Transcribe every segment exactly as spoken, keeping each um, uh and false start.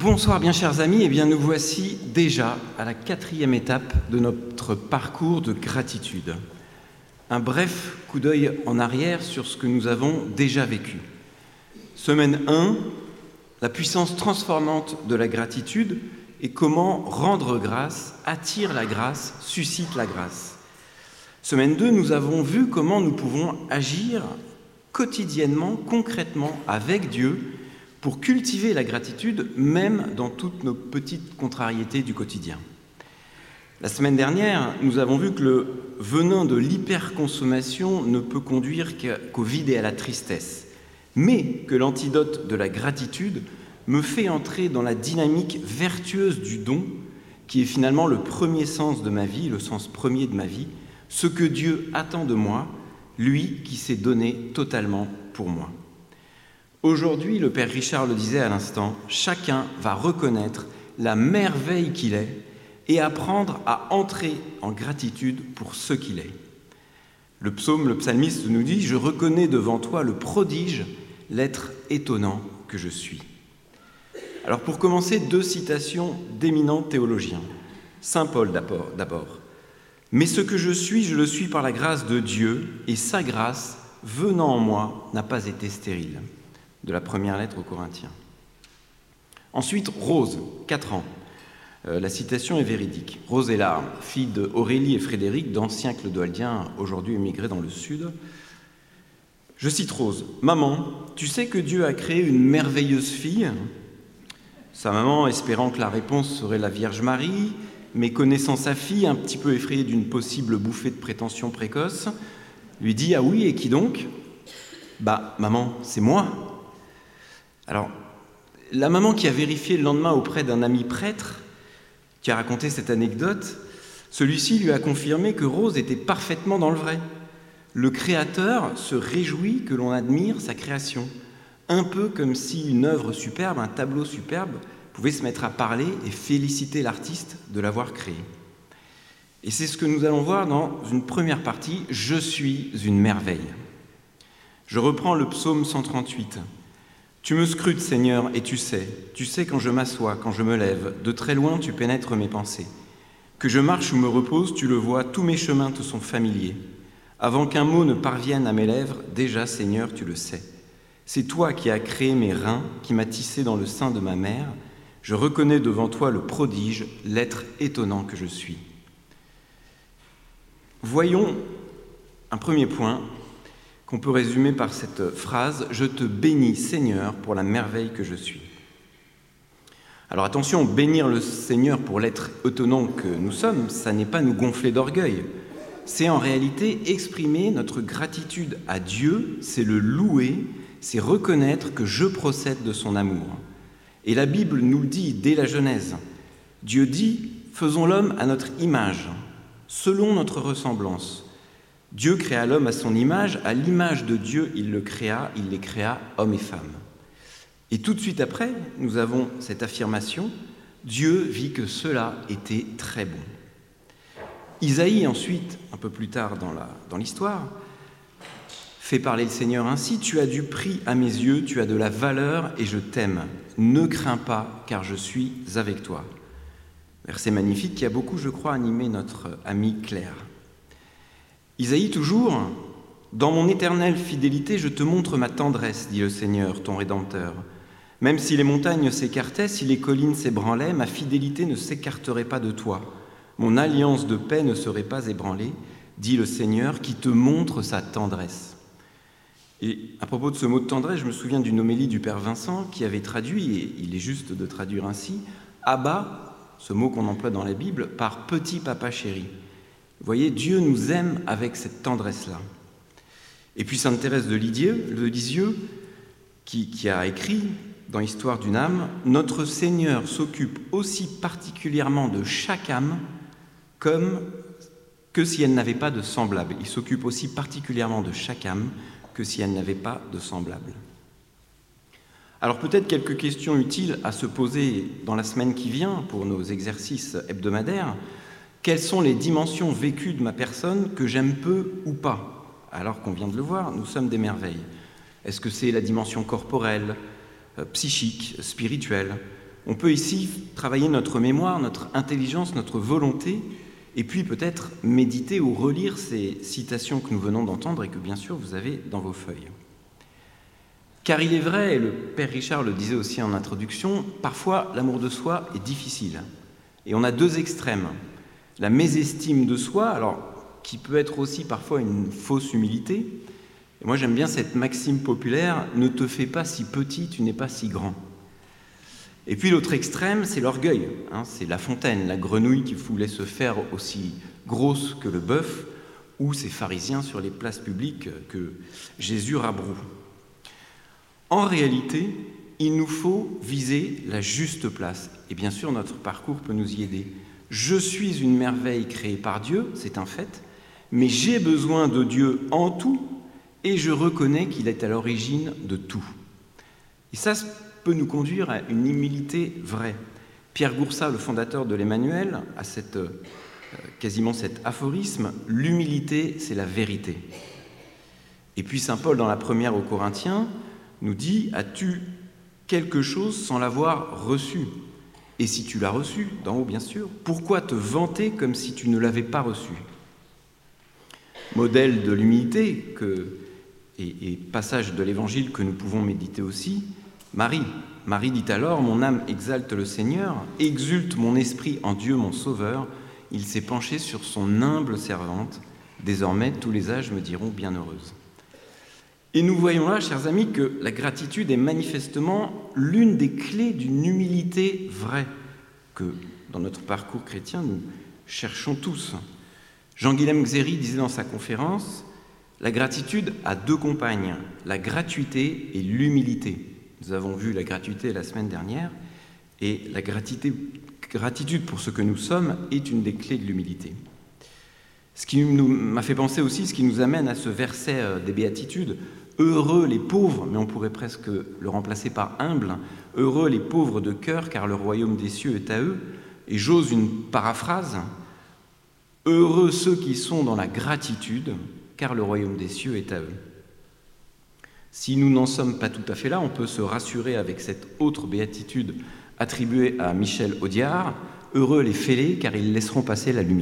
Bonsoir bien chers amis, et bien nous voici déjà à la quatrième étape de notre parcours de gratitude. Un bref coup d'œil en arrière sur ce que nous avons déjà vécu. Semaine un, la puissance transformante de la gratitude et comment rendre grâce, attire la grâce, suscite la grâce. Semaine deux, nous avons vu comment nous pouvons agir quotidiennement, concrètement avec Dieu pour cultiver la gratitude, même dans toutes nos petites contrariétés du quotidien. La semaine dernière, nous avons vu que le venin de l'hyperconsommation ne peut conduire qu'au vide et à la tristesse, mais que l'antidote de la gratitude me fait entrer dans la dynamique vertueuse du don, qui est finalement le premier sens de ma vie, le sens premier de ma vie, ce que Dieu attend de moi, lui qui s'est donné totalement pour moi. Aujourd'hui, le Père Richard le disait à l'instant, chacun va reconnaître la merveille qu'il est et apprendre à entrer en gratitude pour ce qu'il est. Le psaume, le psalmiste nous dit « Je reconnais devant toi le prodige, l'être étonnant que je suis ». Alors pour commencer, deux citations d'éminents théologiens. Saint Paul d'abord. « Mais ce que je suis, je le suis par la grâce de Dieu, et sa grâce, venant en moi, n'a pas été stérile. » De la première lettre aux Corinthiens. Ensuite, Rose, quatre ans. Euh, la citation est véridique. Rose est la fille d'Aurélie et Frédéric, d'anciens clodoaldiens, aujourd'hui émigrés dans le Sud. Je cite Rose. « Maman, tu sais que Dieu a créé une merveilleuse fille ?» Sa maman, espérant que la réponse serait la Vierge Marie, mais connaissant sa fille, un petit peu effrayée d'une possible bouffée de prétention précoce, lui dit « Ah oui, et qui donc ?»« Bah, maman, c'est moi !» Alors, la maman qui a vérifié le lendemain auprès d'un ami prêtre, qui a raconté cette anecdote, celui-ci lui a confirmé que Rose était parfaitement dans le vrai. Le Créateur se réjouit que l'on admire sa création, un peu comme si une œuvre superbe, un tableau superbe, pouvait se mettre à parler et féliciter l'artiste de l'avoir créé. Et c'est ce que nous allons voir dans une première partie, « Je suis une merveille ». Je reprends le psaume cent trente-huit. Tu me scrutes, Seigneur, et tu sais, tu sais quand je m'assois, quand je me lève, de très loin tu pénètres mes pensées. Que je marche ou me repose, tu le vois, tous mes chemins te sont familiers. Avant qu'un mot ne parvienne à mes lèvres, déjà, Seigneur, tu le sais. C'est toi qui as créé mes reins, qui m'as tissé dans le sein de ma mère. Je reconnais devant toi le prodige, l'être étonnant que je suis. Voyons un premier point qu'on peut résumer par cette phrase « Je te bénis, Seigneur, pour la merveille que je suis ». Alors attention, bénir le Seigneur pour l'être étonnant que nous sommes, ça n'est pas nous gonfler d'orgueil. C'est en réalité exprimer notre gratitude à Dieu, c'est le louer, c'est reconnaître que je procède de son amour. Et la Bible nous le dit dès la Genèse. Dieu dit « Faisons l'homme à notre image, selon notre ressemblance ». Dieu créa l'homme à son image, à l'image de Dieu, il le créa, il les créa, hommes et femmes. Et tout de suite après, nous avons cette affirmation, Dieu vit que cela était très bon. Isaïe, ensuite, un peu plus tard dans, la, dans l'histoire, fait parler le Seigneur ainsi, « Tu as du prix à mes yeux, tu as de la valeur et je t'aime. Ne crains pas, car je suis avec toi. » Verset magnifique qui a beaucoup, je crois, animé notre amie Claire. Isaïe toujours, « Dans mon éternelle fidélité, je te montre ma tendresse, dit le Seigneur, ton Rédempteur. Même si les montagnes s'écartaient, si les collines s'ébranlaient, ma fidélité ne s'écarterait pas de toi. Mon alliance de paix ne serait pas ébranlée, dit le Seigneur, qui te montre sa tendresse. » Et à propos de ce mot de tendresse, je me souviens d'une homélie du Père Vincent qui avait traduit, et il est juste de traduire ainsi, « Abba », ce mot qu'on emploie dans la Bible, par « petit papa chéri ». Vous voyez, Dieu nous aime avec cette tendresse-là. Et puis sainte Thérèse de Lisieux, de Lisieux qui, qui a écrit dans l'Histoire d'une âme, « Notre Seigneur s'occupe aussi particulièrement de chaque âme comme que si elle n'avait pas de semblable. Il s'occupe aussi particulièrement de chaque âme que si elle n'avait pas de semblable. » Alors peut-être quelques questions utiles à se poser dans la semaine qui vient pour nos exercices hebdomadaires. Quelles sont les dimensions vécues de ma personne que j'aime peu ou pas ? Alors qu'on vient de le voir, nous sommes des merveilles. Est-ce que c'est la dimension corporelle, euh, psychique, spirituelle ? On peut ici travailler notre mémoire, notre intelligence, notre volonté, et puis peut-être méditer ou relire ces citations que nous venons d'entendre et que bien sûr vous avez dans vos feuilles. Car il est vrai, et le Père Richard le disait aussi en introduction, parfois l'amour de soi est difficile. Et on a deux extrêmes. La mésestime de soi, alors qui peut être aussi parfois une fausse humilité. Et moi j'aime bien cette maxime populaire, ne te fais pas si petit, tu n'es pas si grand. Et puis l'autre extrême, c'est l'orgueil. Hein, c'est La Fontaine, la grenouille qui voulait se faire aussi grosse que le bœuf, ou ces pharisiens sur les places publiques que Jésus rabroue. En réalité, il nous faut viser la juste place. Et bien sûr, notre parcours peut nous y aider. Je suis une merveille créée par Dieu, c'est un fait, mais j'ai besoin de Dieu en tout, et je reconnais qu'il est à l'origine de tout. Et ça peut nous conduire à une humilité vraie. Pierre Goursat, le fondateur de l'Emmanuel, a cette, euh, quasiment cet aphorisme, « L'humilité, c'est la vérité ». Et puis saint Paul, dans la première aux Corinthiens, nous dit « As-tu quelque chose sans l'avoir reçu ?» Et si tu l'as reçu, d'en haut bien sûr, pourquoi te vanter comme si tu ne l'avais pas reçu ? Modèle de l'humilité que, et, et passage de l'Évangile que nous pouvons méditer aussi, Marie. Marie dit alors « Mon âme exalte le Seigneur, exulte mon esprit en Dieu mon Sauveur. Il s'est penché sur son humble servante. Désormais, tous les âges me diront bienheureuse. » Et nous voyons là, chers amis, que la gratitude est manifestement l'une des clés d'une humilité vraie que, dans notre parcours chrétien, nous cherchons tous. Jean-Guilhem Xéry disait dans sa conférence « La gratitude a deux compagnes, la gratuité et l'humilité. » Nous avons vu la gratuité la semaine dernière, et la gratitude pour ce que nous sommes est une des clés de l'humilité. Ce qui m'a fait penser aussi, ce qui nous amène à ce verset des Béatitudes, « Heureux les pauvres », mais on pourrait presque le remplacer par « humble »,« Heureux les pauvres de cœur, car le royaume des cieux est à eux ». Et j'ose une paraphrase, « Heureux ceux qui sont dans la gratitude, car le royaume des cieux est à eux ». Si nous n'en sommes pas tout à fait là, on peut se rassurer avec cette autre béatitude attribuée à Michel Audiard, « Heureux les fêlés, car ils laisseront passer la lumière ».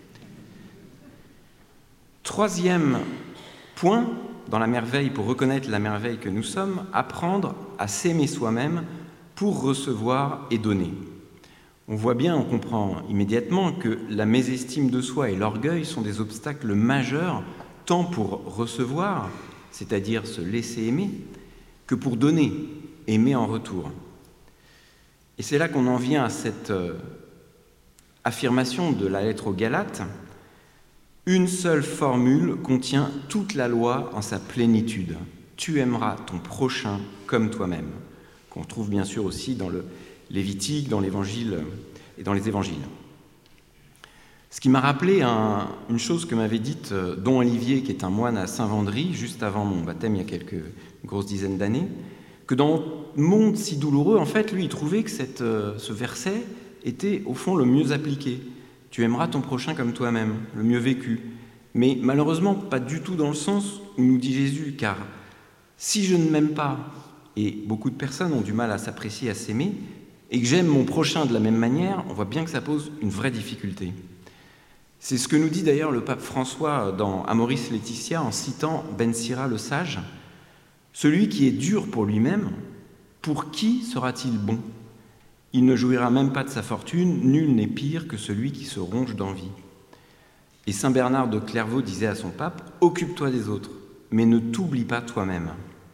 Troisième point dans la merveille, pour reconnaître la merveille que nous sommes, apprendre à s'aimer soi-même pour recevoir et donner. On voit bien, on comprend immédiatement que la mésestime de soi et l'orgueil sont des obstacles majeurs, tant pour recevoir, c'est-à-dire se laisser aimer, que pour donner, aimer en retour. Et c'est là qu'on en vient à cette euh, affirmation de la lettre aux Galates. Une seule formule contient toute la loi en sa plénitude. Tu aimeras ton prochain comme toi-même, qu'on trouve bien sûr aussi dans le Lévitique, dans l'Évangile et dans les Évangiles. Ce qui m'a rappelé un, une chose que m'avait dite Don Olivier, qui est un moine à Saint-Vendry, juste avant mon baptême, il y a quelques une grosse dizaine d'années, que dans un monde si douloureux, en fait, lui, il trouvait que cette, ce verset était, au fond, le mieux appliqué. Tu aimeras ton prochain comme toi-même, le mieux vécu. Mais malheureusement, pas du tout dans le sens où nous dit Jésus, car si je ne m'aime pas, et beaucoup de personnes ont du mal à s'apprécier, à s'aimer, et que j'aime mon prochain de la même manière, on voit bien que ça pose une vraie difficulté. C'est ce que nous dit d'ailleurs le pape François dans Amoris Laetitia en citant Ben Sira le sage. Celui qui est dur pour lui-même, pour qui sera-t-il bon ? Il ne jouira même pas de sa fortune, nul n'est pire que celui qui se ronge d'envie. Et saint Bernard de Clairvaux disait à son pape, « Occupe-toi des autres, mais ne t'oublie pas toi-même. »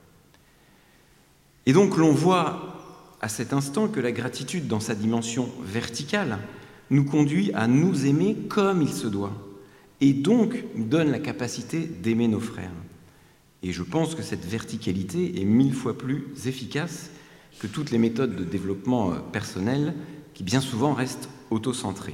Et donc l'on voit à cet instant que la gratitude dans sa dimension verticale nous conduit à nous aimer comme il se doit, et donc nous donne la capacité d'aimer nos frères. Et je pense que cette verticalité est mille fois plus efficace que toutes les méthodes de développement personnel qui bien souvent restent autocentrées.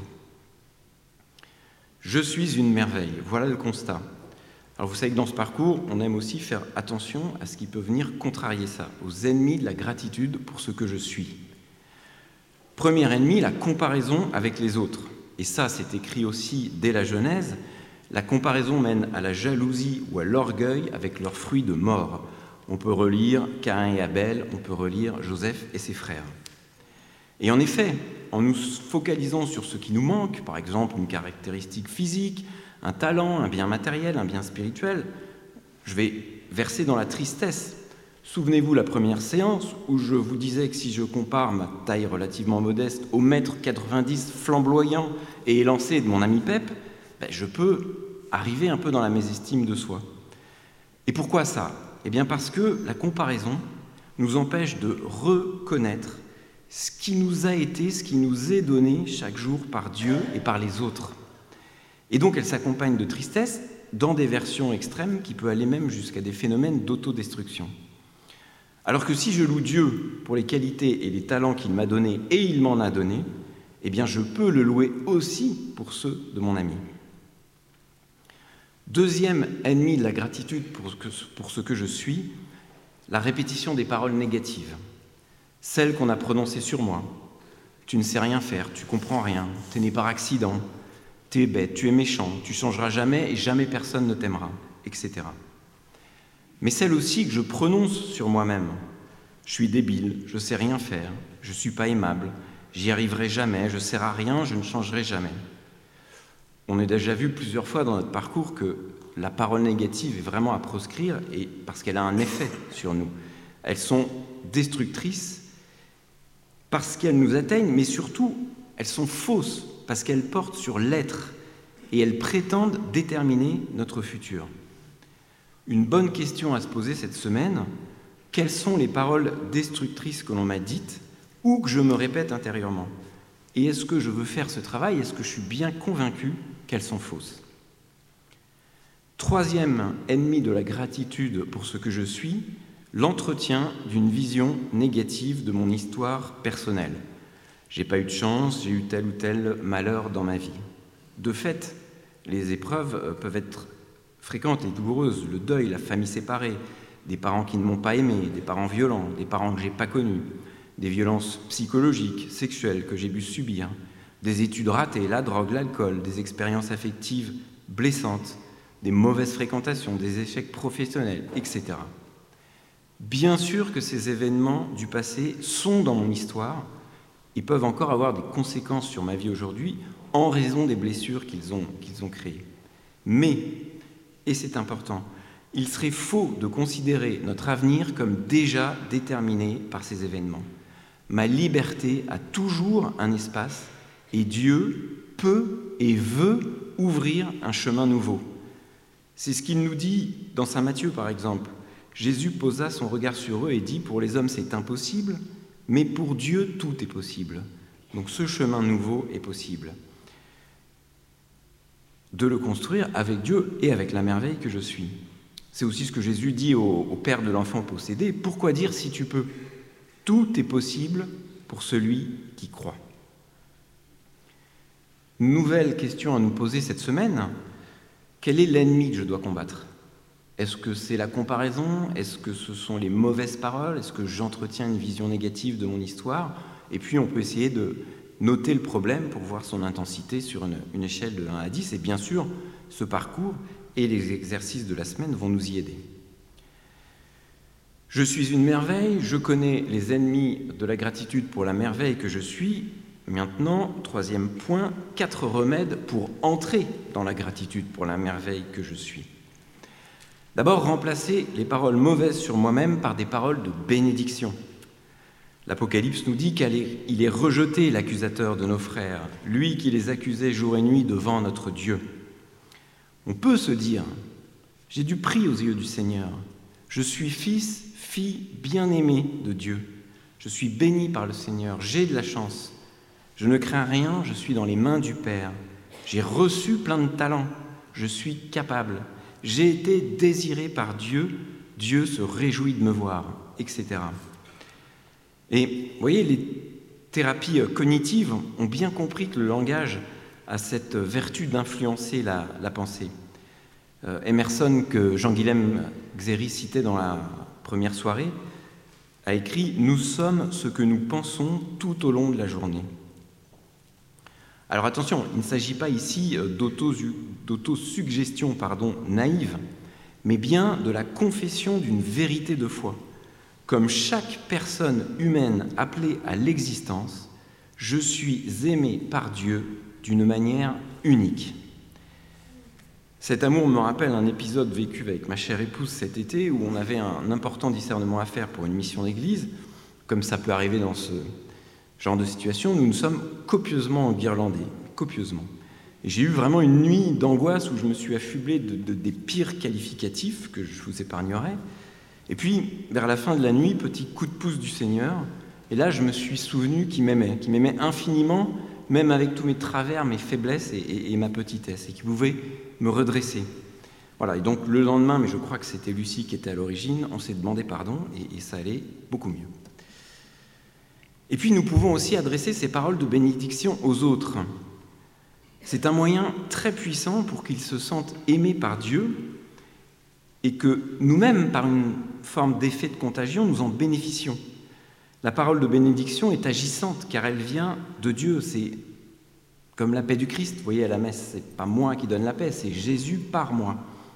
Je suis une merveille, voilà le constat. Alors vous savez que dans ce parcours, on aime aussi faire attention à ce qui peut venir contrarier ça, aux ennemis de la gratitude pour ce que je suis. Premier ennemi, la comparaison avec les autres. Et ça, c'est écrit aussi dès la Genèse, la comparaison mène à la jalousie ou à l'orgueil avec leurs fruits de mort. On peut relire Caïn et Abel, on peut relire Joseph et ses frères. Et en effet, en nous focalisant sur ce qui nous manque, par exemple une caractéristique physique, un talent, un bien matériel, un bien spirituel, je vais verser dans la tristesse. Souvenez-vous la première séance où je vous disais que si je compare ma taille relativement modeste au mètre quatre-vingt-dix flamboyant et élancé de mon ami Pep, ben je peux arriver un peu dans la mésestime de soi. Et pourquoi ça ? Eh bien parce que la comparaison nous empêche de reconnaître ce qui nous a été, ce qui nous est donné chaque jour par Dieu et par les autres. Et donc elle s'accompagne de tristesse dans des versions extrêmes qui peuvent aller même jusqu'à des phénomènes d'autodestruction. Alors que si je loue Dieu pour les qualités et les talents qu'il m'a donnés et il m'en a donnés, eh bien je peux le louer aussi pour ceux de mon ami. Deuxième ennemi de la gratitude pour, que, pour ce que je suis, la répétition des paroles négatives. Celles qu'on a prononcées sur moi. Tu ne sais rien faire, tu comprends rien, tu es né par accident, tu es bête, tu es méchant, tu changeras jamais et jamais personne ne t'aimera, et cetera. Mais celles aussi que je prononce sur moi-même. Je suis débile, je ne sais rien faire, je ne suis pas aimable, j'y arriverai jamais, je ne sers à rien, je ne changerai jamais. On a déjà vu plusieurs fois dans notre parcours que la parole négative est vraiment à proscrire et parce qu'elle a un effet sur nous. Elles sont destructrices parce qu'elles nous atteignent, mais surtout, elles sont fausses parce qu'elles portent sur l'être et elles prétendent déterminer notre futur. Une bonne question à se poser cette semaine, quelles sont les paroles destructrices que l'on m'a dites ou que je me répète intérieurement ? Et est-ce que je veux faire ce travail ? Est-ce que je suis bien convaincu qu'elles sont fausses ? Troisième ennemi de la gratitude pour ce que je suis, l'entretien d'une vision négative de mon histoire personnelle. J'ai pas eu de chance, j'ai eu tel ou tel malheur dans ma vie. De fait, les épreuves peuvent être fréquentes et douloureuses, le deuil, la famille séparée, des parents qui ne m'ont pas aimé, des parents violents, des parents que j'ai pas connus, des violences psychologiques, sexuelles que j'ai dû subir, des études ratées, la drogue, l'alcool, des expériences affectives blessantes, des mauvaises fréquentations, des échecs professionnels, et cetera. Bien sûr que ces événements du passé sont dans mon histoire et peuvent encore avoir des conséquences sur ma vie aujourd'hui en raison des blessures qu'ils ont, qu'ils ont créées. Mais, et c'est important, il serait faux de considérer notre avenir comme déjà déterminé par ces événements. Ma liberté a toujours un espace et Dieu peut et veut ouvrir un chemin nouveau. C'est ce qu'il nous dit dans saint Matthieu, par exemple. Jésus posa son regard sur eux et dit « Pour les hommes, c'est impossible, mais pour Dieu, tout est possible. » Donc ce chemin nouveau est possible. De le construire avec Dieu et avec la merveille que je suis. C'est aussi ce que Jésus dit au, au père de l'enfant possédé. « Pourquoi dire si tu peux ? Tout est possible pour celui qui croit. » Nouvelle question à nous poser cette semaine. Quel est l'ennemi que je dois combattre ? Est-ce que c'est la comparaison ? Est-ce que ce sont les mauvaises paroles ? Est-ce que j'entretiens une vision négative de mon histoire ? Et puis on peut essayer de noter le problème pour voir son intensité sur une, une échelle de un à dix. Et bien sûr, ce parcours et les exercices de la semaine vont nous y aider. Je suis une merveille, je connais les ennemis de la gratitude pour la merveille que je suis. Maintenant, troisième point, quatre remèdes pour entrer dans la gratitude pour la merveille que je suis. D'abord, remplacer les paroles mauvaises sur moi-même par des paroles de bénédiction. L'Apocalypse nous dit qu'il est rejeté, l'accusateur de nos frères, lui qui les accusait jour et nuit devant notre Dieu. On peut se dire, j'ai du prix aux yeux du Seigneur, je suis fils, fille bien-aimée de Dieu, je suis béni par le Seigneur, j'ai de la chance, je ne crains rien, je suis dans les mains du Père, j'ai reçu plein de talents, je suis capable, j'ai été désiré par Dieu, Dieu se réjouit de me voir, et cetera. Et vous voyez, les thérapies cognitives ont bien compris que le langage a cette vertu d'influencer la, la pensée. Euh, Emerson, que Jean-Guilhem Xéry citait dans la première soirée, a écrit « Nous sommes ce que nous pensons tout au long de la journée ». Alors attention, il ne s'agit pas ici d'autosuggestion pardon, naïve, mais bien de la confession d'une vérité de foi. Comme chaque personne humaine appelée à l'existence, Je suis aimé par Dieu d'une manière unique. Cet amour me rappelle un épisode vécu avec ma chère épouse cet été où on avait un important discernement à faire pour une mission d'église. Comme ça peut arriver dans ce genre de situation, nous nous sommes copieusement enguirlandés, copieusement. Et j'ai eu vraiment une nuit d'angoisse où je me suis affublé de, de, des pires qualificatifs que je vous épargnerai. Et puis, vers la fin de la nuit, petit coup de pouce du Seigneur, et là, je me suis souvenu qu'il m'aimait, qu'il m'aimait infiniment, même avec tous mes travers, mes faiblesses et, et, et ma petitesse, et qu'il pouvait me redresser. Voilà, et donc le lendemain, mais je crois que c'était Lucie qui était à l'origine, on s'est demandé pardon, et, et ça allait beaucoup mieux. Et puis, nous pouvons aussi adresser ces paroles de bénédiction aux autres. C'est un moyen très puissant pour qu'ils se sentent aimés par Dieu et que nous-mêmes, par une forme d'effet de contagion, nous en bénéficions. La parole de bénédiction est agissante car elle vient de Dieu. C'est comme la paix du Christ. Vous voyez, à la messe, ce n'est pas moi qui donne la paix, c'est Jésus par moi.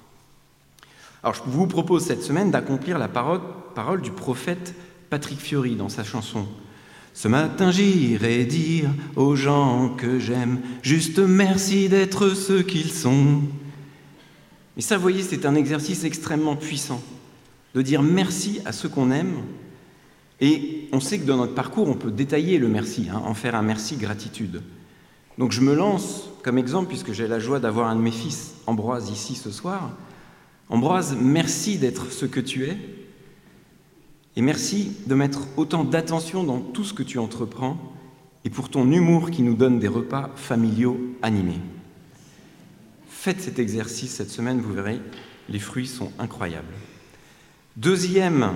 Alors, je vous propose cette semaine d'accomplir la parole, parole du prophète Patrick Fiori dans sa chanson. Ce matin, j'irai dire aux gens que j'aime juste merci d'être ceux qu'ils sont. Et ça, vous voyez, c'est un exercice extrêmement puissant, de dire merci à ceux qu'on aime. Et on sait que dans notre parcours, on peut détailler le merci, hein, en faire un merci gratitude. Donc je me lance comme exemple, puisque j'ai la joie d'avoir un de mes fils, Ambroise, ici ce soir. Ambroise, merci d'être ce que tu es. Et merci de mettre autant d'attention dans tout ce que tu entreprends et pour ton humour qui nous donne des repas familiaux animés. Faites cet exercice cette semaine, vous verrez, les fruits sont incroyables. Deuxième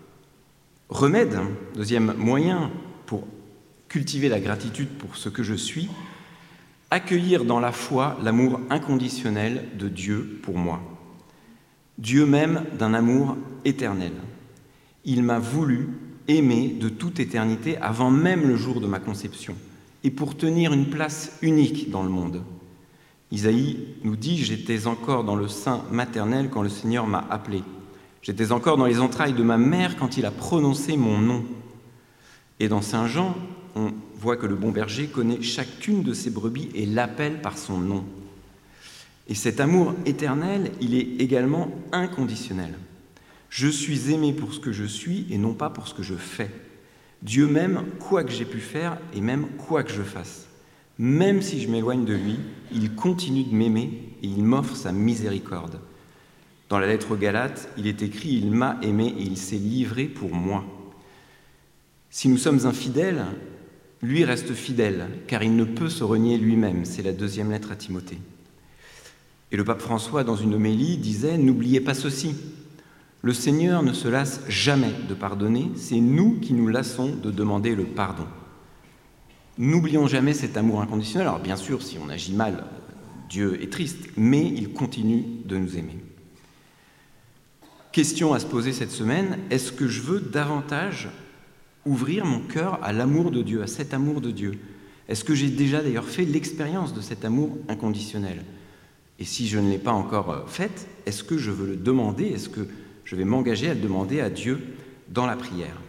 remède, deuxième moyen pour cultiver la gratitude pour ce que je suis, accueillir dans la foi l'amour inconditionnel de Dieu pour moi. Dieu m'aime d'un amour éternel. Il m'a voulu aimer de toute éternité avant même le jour de ma conception et pour tenir une place unique dans le monde. Isaïe nous dit « J'étais encore dans le sein maternel quand le Seigneur m'a appelé. J'étais encore dans les entrailles de ma mère quand il a prononcé mon nom. » Et dans Saint Jean, on voit que le bon berger connaît chacune de ses brebis et l'appelle par son nom. Et cet amour éternel, il est également inconditionnel. Je suis aimé pour ce que je suis et non pas pour ce que je fais. Dieu m'aime quoi que j'ai pu faire et même quoi que je fasse. Même si je m'éloigne de lui, il continue de m'aimer et il m'offre sa miséricorde. Dans la lettre aux Galates, il est écrit « Il m'a aimé et il s'est livré pour moi ». Si nous sommes infidèles, lui reste fidèle, car il ne peut se renier lui-même. C'est la deuxième lettre à Timothée. Et le pape François, dans une homélie, disait « N'oubliez pas ceci. Le Seigneur ne se lasse jamais de pardonner, c'est nous qui nous lassons de demander le pardon. » N'oublions jamais cet amour inconditionnel. Alors bien sûr, si on agit mal, Dieu est triste, mais il continue de nous aimer. Question à se poser cette semaine, est-ce que je veux davantage ouvrir mon cœur à l'amour de Dieu, à cet amour de Dieu? Est-ce que j'ai déjà d'ailleurs fait l'expérience de cet amour inconditionnel? Et si je ne l'ai pas encore faite, est-ce que je veux le demander? Est-ce que je vais m'engager à le demander à Dieu dans la prière?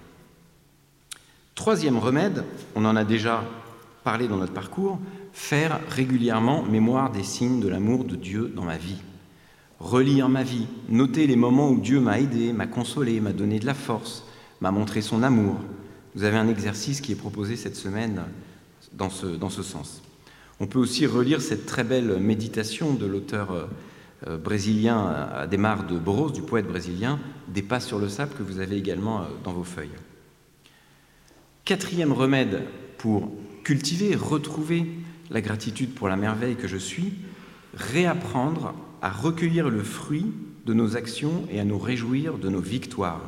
Troisième remède, on en a déjà parlé dans notre parcours, faire régulièrement mémoire des signes de l'amour de Dieu dans ma vie. Relire ma vie, noter les moments où Dieu m'a aidé, m'a consolé, m'a donné de la force, m'a montré son amour. Vous avez un exercice qui est proposé cette semaine dans ce, dans ce sens. On peut aussi relire cette très belle méditation de l'auteur euh, brésilien Adhemar de Barros, du poète brésilien, « Des pas sur le sable » que vous avez également euh, dans vos feuilles. Quatrième remède pour cultiver, retrouver la gratitude pour la merveille que je suis, réapprendre à recueillir le fruit de nos actions et à nous réjouir de nos victoires.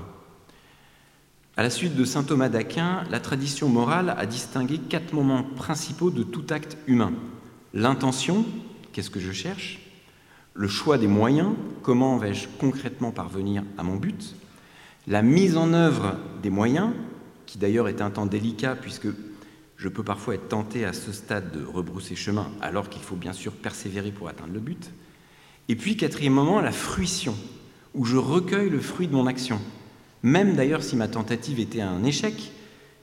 À la suite de saint Thomas d'Aquin, la tradition morale a distingué quatre moments principaux de tout acte humain. L'intention, qu'est-ce que je cherche? Le choix des moyens, comment vais-je concrètement parvenir à mon but? La mise en œuvre des moyens, qui d'ailleurs est un temps délicat puisque je peux parfois être tenté à ce stade de rebrousser chemin alors qu'il faut bien sûr persévérer pour atteindre le but. Et puis, quatrième moment, la fruition, où je recueille le fruit de mon action. Même d'ailleurs si ma tentative était un échec,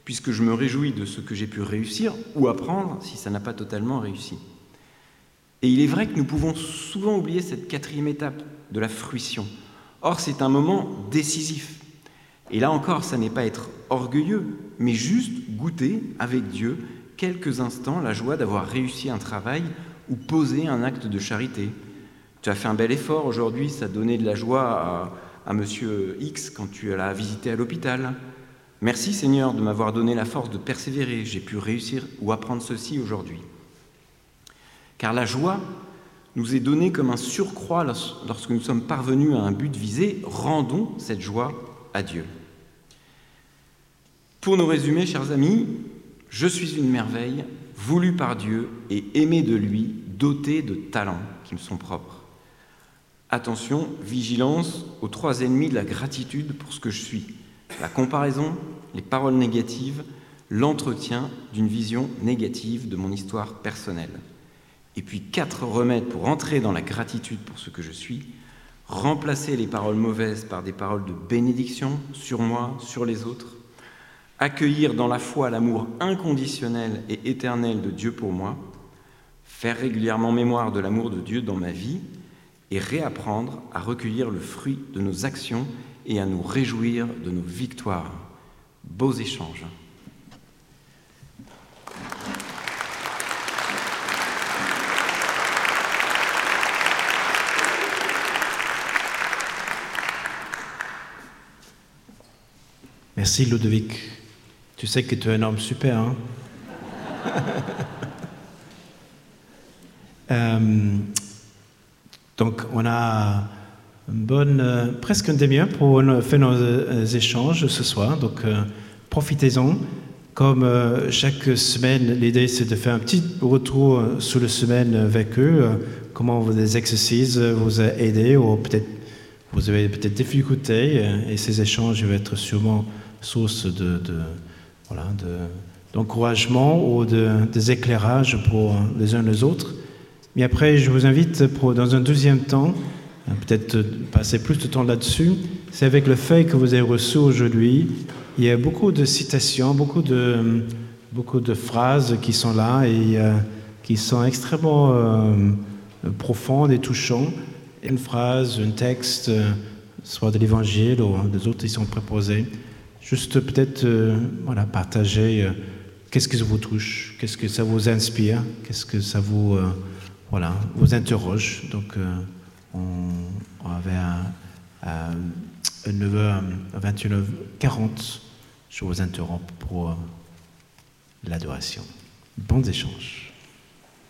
puisque je me réjouis de ce que j'ai pu réussir ou apprendre si ça n'a pas totalement réussi. Et il est vrai que nous pouvons souvent oublier cette quatrième étape de la fruition. Or, c'est un moment décisif. Et là encore, ça n'est pas être orgueilleux, mais juste goûter avec Dieu quelques instants la joie d'avoir réussi un travail ou posé un acte de charité. Tu as fait un bel effort aujourd'hui, ça donnait de la joie à, à monsieur X quand tu l'as visité à l'hôpital. Merci Seigneur de m'avoir donné la force de persévérer, j'ai pu réussir ou apprendre ceci aujourd'hui. Car la joie nous est donnée comme un surcroît lorsque nous sommes parvenus à un but visé. Rendons cette joie à Dieu. Pour nous résumer, chers amis, je suis une merveille, voulue par Dieu et aimée de lui, dotée de talents qui me sont propres. Attention, vigilance aux trois ennemis de la gratitude pour ce que je suis. La comparaison, les paroles négatives, l'entretien d'une vision négative de mon histoire personnelle. Et puis quatre remèdes pour entrer dans la gratitude pour ce que je suis, remplacer les paroles mauvaises par des paroles de bénédiction sur moi, sur les autres, accueillir dans la foi l'amour inconditionnel et éternel de Dieu pour moi, faire régulièrement mémoire de l'amour de Dieu dans ma vie et réapprendre à recueillir le fruit de nos actions et à nous réjouir de nos victoires. Beaux échanges. Merci Ludovic. Tu sais que tu es un homme super, hein? euh, donc on a une bonne, euh, presque une demi-heure pour faire nos euh, échanges ce soir. Donc euh, profitez-en. Comme euh, chaque semaine, l'idée c'est de faire un petit retour euh, sur la semaine avec eux. Euh, comment les exercices vous ont aidé, ou peut-être vous avez peut-être des difficultés, euh, et ces échanges vont être sûrement source de, de, voilà, de, d'encouragement ou de, des éclairages pour les uns les autres. Mais après, je vous invite pour, dans un deuxième temps, peut-être passer plus de temps là-dessus, c'est avec le fait que vous avez reçu aujourd'hui. Il y a beaucoup de citations, beaucoup de, beaucoup de phrases qui sont là et euh, qui sont extrêmement euh, profondes et touchantes. Une phrase, un texte, euh, soit de l'Évangile ou des autres qui sont préposés. Juste peut-être euh, voilà, partager euh, qu'est-ce que ça vous touche, qu'est-ce que ça vous inspire, qu'est-ce que ça vous, euh, voilà, vous interroge. Donc, euh, on, on avait à, à neuf heures vingt et une heures quarante, je vous interromps pour euh, l'adoration. Bons échanges.